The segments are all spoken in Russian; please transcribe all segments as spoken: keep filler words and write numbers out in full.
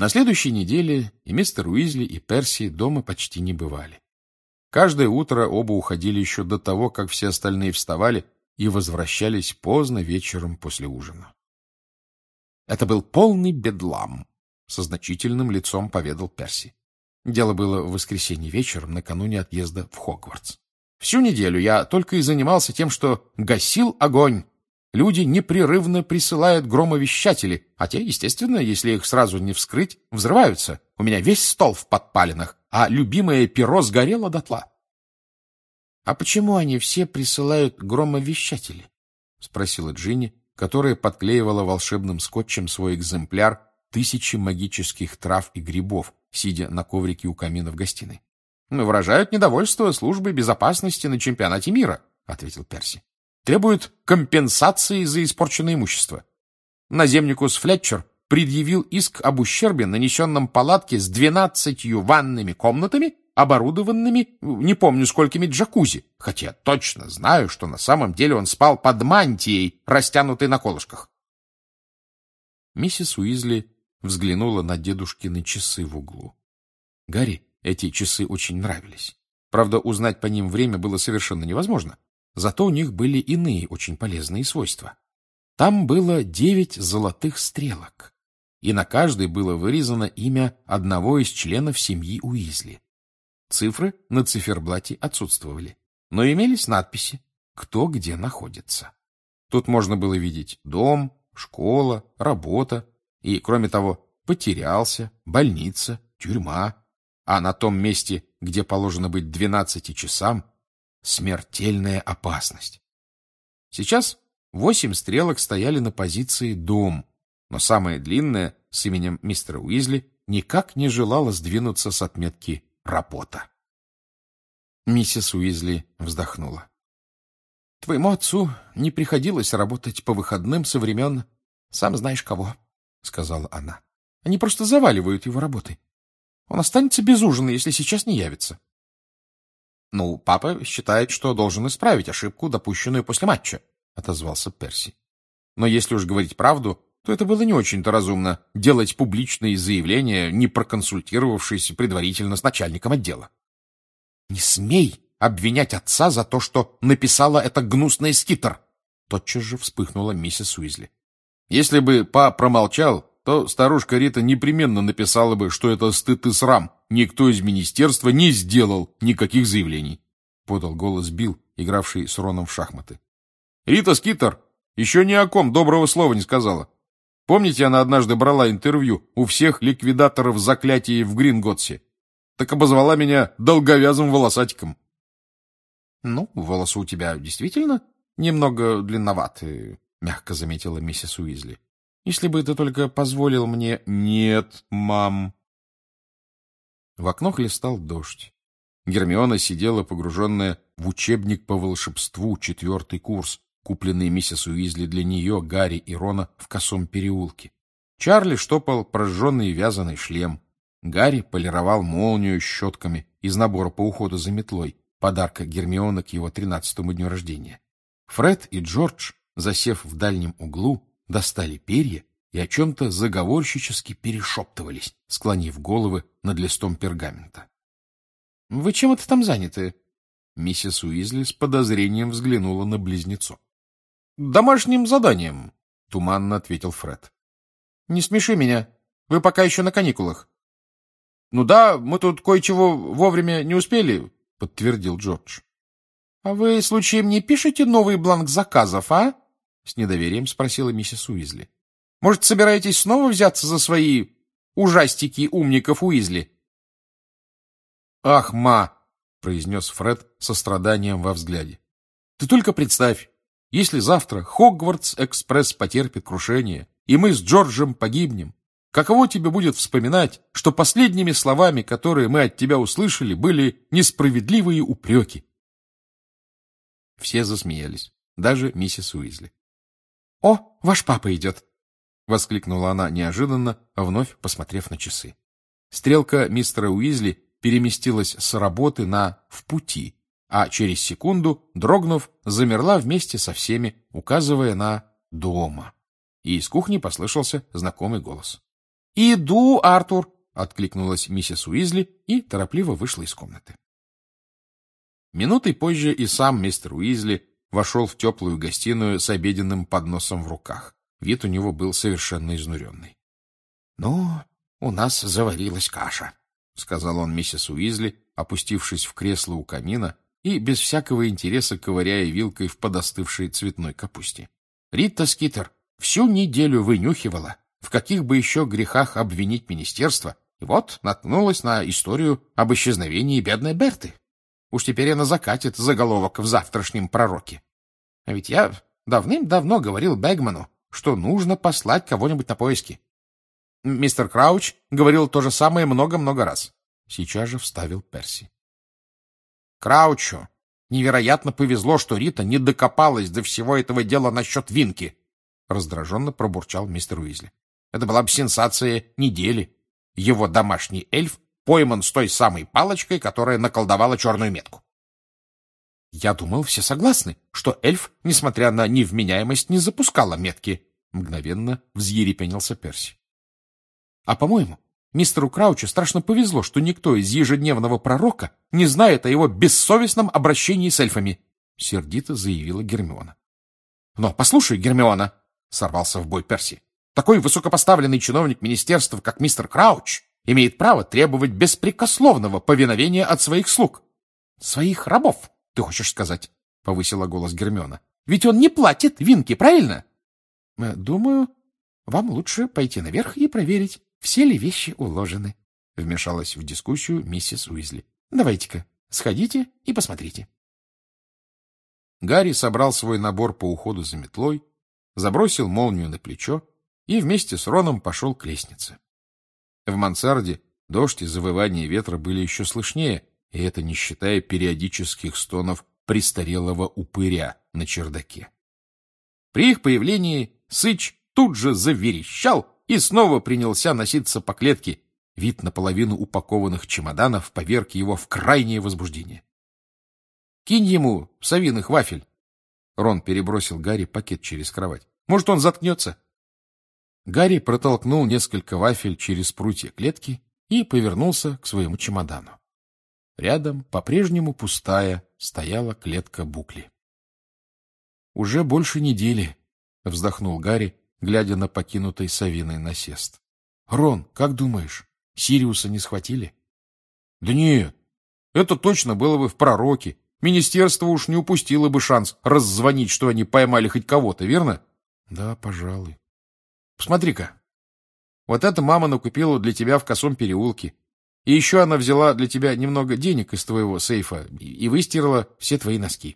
На следующей неделе и мистер Уизли, и Перси дома почти не бывали. Каждое утро оба уходили еще до того, как все остальные вставали, и возвращались поздно вечером после ужина. Это был полный бедлам, со значительным лицом поведал Перси. Дело было в воскресенье вечером, накануне отъезда в Хогвартс. Всю неделю я только и занимался тем, что гасил огонь. Люди непрерывно присылают громовещатели, а те, естественно, если их сразу не вскрыть, взрываются. У меня весь стол в подпалинах, а любимое перо сгорело дотла. — А почему они все присылают громовещатели? — спросила Джинни, которая подклеивала волшебным скотчем свой экземпляр «Тысячи магических трав и грибов», сидя на коврике у камина в гостиной. — Выражают недовольство службы безопасности на чемпионате мира, — ответил Перси. — Требуют компенсации за испорченное имущество. Наземникус Флетчер предъявил иск об ущербе, нанесенном палатке с двенадцатью ванными комнатами, оборудованными не помню сколькими джакузи, хотя я точно знаю, что на самом деле он спал под мантией, растянутой на колышках. Миссис Уизли взглянула на дедушкины часы в углу. Гарри эти часы очень нравились. Правда, узнать по ним время было совершенно невозможно. Зато у них были иные очень полезные свойства. Там было девять золотых стрелок, и на каждой было вырезано имя одного из членов семьи Уизли. Цифры на циферблате отсутствовали, но имелись надписи, кто где находится. Тут можно было видеть дом, школа, работа и, кроме того, потерялся, больница, тюрьма, а на том месте, где положено быть двенадцати часам, смертельная опасность. Сейчас восемь стрелок стояли на позиции «дом», но самая длинная, с именем мистера Уизли, никак не желала сдвинуться с отметки «работа». Миссис Уизли вздохнула. — Твоему отцу не приходилось работать по выходным со времен сам знаешь кого, — сказала она. — Они просто заваливают его работой. Он останется без ужина, если сейчас не явится. — Ну, папа считает, что должен исправить ошибку, допущенную после матча, — отозвался Перси. Но если уж говорить правду, то это было не очень-то разумно делать публичные заявления, не проконсультировавшись предварительно с начальником отдела. — Не смей обвинять отца за то, что написала это гнусная Скиттер! — тотчас же вспыхнула миссис Уизли. — Если бы па промолчал, то старушка Рита непременно написала бы, что это стыд и срам. Никто из министерства не сделал никаких заявлений, — подал голос Билл, игравший с Роном в шахматы. — Рита Скиттер еще ни о ком доброго слова не сказала. Помните, она однажды брала интервью у всех ликвидаторов заклятий в Гринготсе? Так обозвала меня долговязым волосатиком. — Ну, волосы у тебя действительно немного длинноваты, — мягко заметила миссис Уизли. — Если бы ты только позволил мне... — Нет, мам. В окно хлестал дождь. Гермиона сидела, погруженная в учебник по волшебству, четвертый курс, купленный миссис Уизли для нее, Гарри и Рона в косом переулке. Чарли штопал прожженный вязаный шлем. Гарри полировал молнию щетками из набора по уходу за метлой, подарка Гермионы к его тринадцатому дню рождения. Фред и Джордж, засев в дальнем углу, достали перья и о чем-то заговорщически перешептывались, склонив головы над листом пергамента. — Вы чем это там заняты? Миссис Уизли с подозрением взглянула на близнецов. — Домашним заданием, — туманно ответил Фред. — Не смеши меня. Вы пока еще на каникулах. — Ну да, мы тут кое-чего вовремя не успели, — подтвердил Джордж. — А вы, случаем, не пишете новый бланк заказов, а? — с недоверием спросила миссис Уизли. — Может, собираетесь снова взяться за свои ужастики умников Уизли? — Ах, ма! — произнес Фред со страданием во взгляде. — Ты только представь, если завтра Хогвартс-экспресс потерпит крушение, и мы с Джорджем погибнем, каково тебе будет вспоминать, что последними словами, которые мы от тебя услышали, были несправедливые упреки? Все засмеялись, даже миссис Уизли. — О, ваш папа идет! — воскликнула она неожиданно, вновь посмотрев на часы. Стрелка мистера Уизли переместилась с работы на «в пути», а через секунду, дрогнув, замерла вместе со всеми, указывая на «дома». И из кухни послышался знакомый голос. «Иду, Артур!» — откликнулась миссис Уизли и торопливо вышла из комнаты. Минутой позже и сам мистер Уизли вошел в теплую гостиную с обеденным подносом в руках. Вид у него был совершенно изнуренный. — Ну, у нас заварилась каша, — сказал он миссис Уизли, опустившись в кресло у камина и без всякого интереса ковыряя вилкой в подостывшей цветной капусте. — Рита Скитер всю неделю вынюхивала, в каких бы еще грехах обвинить министерство, и вот наткнулась на историю об исчезновении бедной Берты. Уж теперь она закатит заголовок в завтрашнем пророке. А ведь я давным-давно говорил Бэгману, что нужно послать кого-нибудь на поиски. Мистер Крауч говорил то же самое много-много раз. Сейчас же вставил Перси. Краучу невероятно повезло, что Рита не докопалась до всего этого дела насчет Винки, раздраженно пробурчал мистер Уизли. Это была бы сенсация недели. Его домашний эльф пойман с той самой палочкой, которая наколдовала черную метку. Я думал, все согласны, что эльф, несмотря на невменяемость, не запускала метки. Мгновенно взъерепенился Перси. А, по-моему, мистеру Краучу страшно повезло, что никто из ежедневного пророка не знает о его бессовестном обращении с эльфами, сердито заявила Гермиона. Но послушай, Гермиона, сорвался в бой Перси, такой высокопоставленный чиновник министерства, как мистер Крауч, имеет право требовать беспрекословного повиновения от своих слуг. Своих рабов, ты хочешь сказать, повысила голос Гермиона. Ведь он не платит Винке, правильно? Думаю, вам лучше пойти наверх и проверить, все ли вещи уложены, вмешалась в дискуссию миссис Уизли. Давайте-ка, сходите и посмотрите. Гарри собрал свой набор по уходу за метлой, забросил молнию на плечо и вместе с Роном пошел к лестнице. В мансарде дождь и завывание ветра были еще слышнее, и это не считая периодических стонов престарелого упыря на чердаке. При их появлении Сыч тут же заверещал и снова принялся носиться по клетке. Вид наполовину упакованных чемоданов поверг его в крайнее возбуждение. — Кинь ему совиных вафель. Рон перебросил Гарри пакет через кровать. — Может, он заткнется? Гарри протолкнул несколько вафель через прутья клетки и повернулся к своему чемодану. Рядом, по-прежнему пустая, стояла клетка Букли. — Уже больше недели, — вздохнул Гарри, глядя на покинутый совиный насест. — Рон, как думаешь, Сириуса не схватили? — Да нет, это точно было бы в пророке. Министерство уж не упустило бы шанс раззвонить, что они поймали хоть кого-то, верно? — Да, пожалуй. — Посмотри-ка. Вот это мама накупила для тебя в Косом переулке. И еще она взяла для тебя немного денег из твоего сейфа и выстирала все твои носки.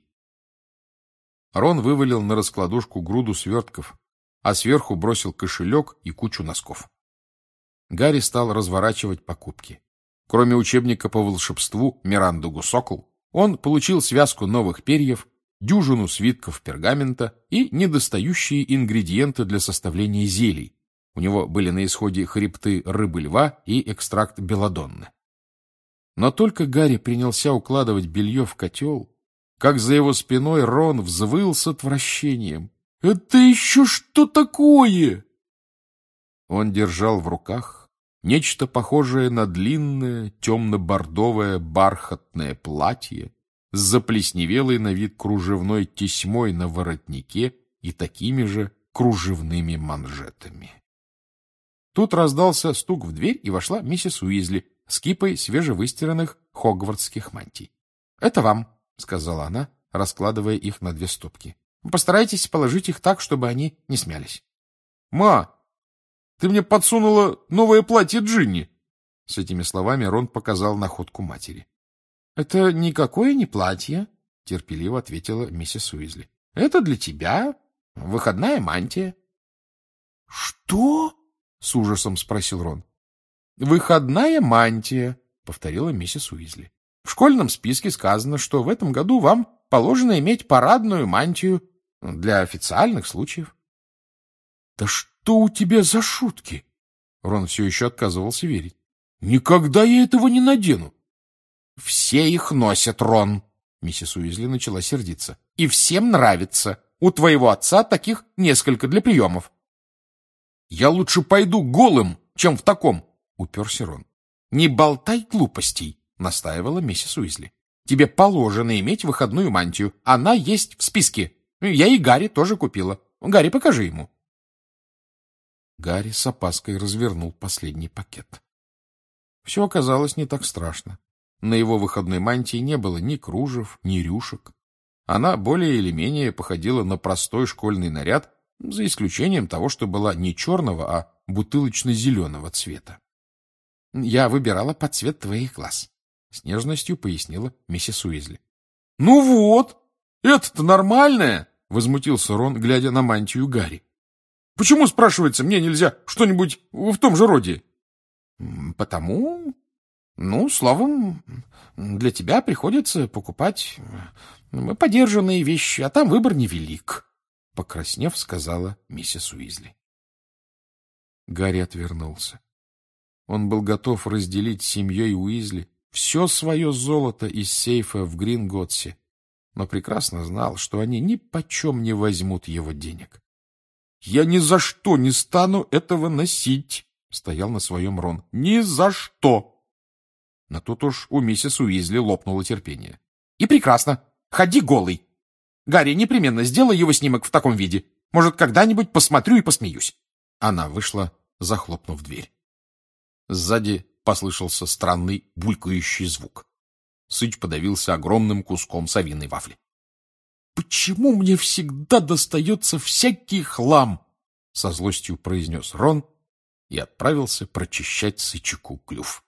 Рон вывалил на раскладушку груду свертков, а сверху бросил кошелек и кучу носков. Гарри стал разворачивать покупки. Кроме учебника по волшебству «Миранду Гусокл», он получил связку новых перьев, дюжину свитков пергамента и недостающие ингредиенты для составления зелий. У него были на исходе хребты рыбы-льва и экстракт белладонны. Но только Гарри принялся укладывать белье в котел, как за его спиной Рон взвыл с отвращением. — Это еще что такое? Он держал в руках нечто похожее на длинное темно-бордовое бархатное платье с заплесневелой на вид кружевной тесьмой на воротнике и такими же кружевными манжетами. Тут раздался стук в дверь, и вошла миссис Уизли с кипой свежевыстиранных хогвартских мантий. — Это вам, — сказала она, раскладывая их на две стопки. — Постарайтесь положить их так, чтобы они не смялись. — Ма, ты мне подсунула новое платье Джинни! С этими словами Рон показал находку матери. — Это никакое не платье, — терпеливо ответила миссис Уизли. — Это для тебя выходная мантия. — Что? — с ужасом спросил Рон. — Выходная мантия, — повторила миссис Уизли. — В школьном списке сказано, что в этом году вам положено иметь парадную мантию для официальных случаев. — Да что у тебя за шутки? Рон все еще отказывался верить. — Никогда я этого не надену. — Все их носят, Рон, — миссис Уизли начала сердиться. — И всем нравится. У твоего отца таких несколько для приемов. — Я лучше пойду голым чем в таком, — уперся Рон. — Не болтай глупостей, — настаивала миссис Уизли. — Тебе положено иметь выходную мантию. Она есть в списке. Я и Гарри тоже купила. Гарри, покажи ему. Гарри с опаской развернул последний пакет. Все оказалось не так страшно. На его выходной мантии не было ни кружев, ни рюшек. Она более или менее походила на простой школьный наряд, за исключением того, что была не черного, а бутылочно-зеленого цвета. — Я выбирала под цвет твоих глаз, — с нежностью пояснила миссис Уизли. — Ну вот, это-то нормальное, — возмутился Рон, глядя на мантию Гарри. — Почему, спрашивается, мне нельзя что-нибудь в том же роде? — Потому... Ну, словом, для тебя приходится покупать подержанные вещи, а там выбор невелик, — покраснев, сказала миссис Уизли. Гарри отвернулся. Он был готов разделить с семьей Уизли все свое золото из сейфа в Гринготсе, но прекрасно знал, что они ни почем не возьмут его денег. — Я ни за что не стану этого носить, — стоял на своем Рон. — Ни за что! Но тут уж у миссис Уизли лопнуло терпение. — И прекрасно. Ходи голый. Гарри, непременно сделай его снимок в таком виде. Может, когда-нибудь посмотрю и посмеюсь. Она вышла, захлопнув дверь. Сзади послышался странный булькающий звук. Сыч подавился огромным куском совиной вафли. — Почему мне всегда достается всякий хлам? — со злостью произнес Рон и отправился прочищать Сычику клюв.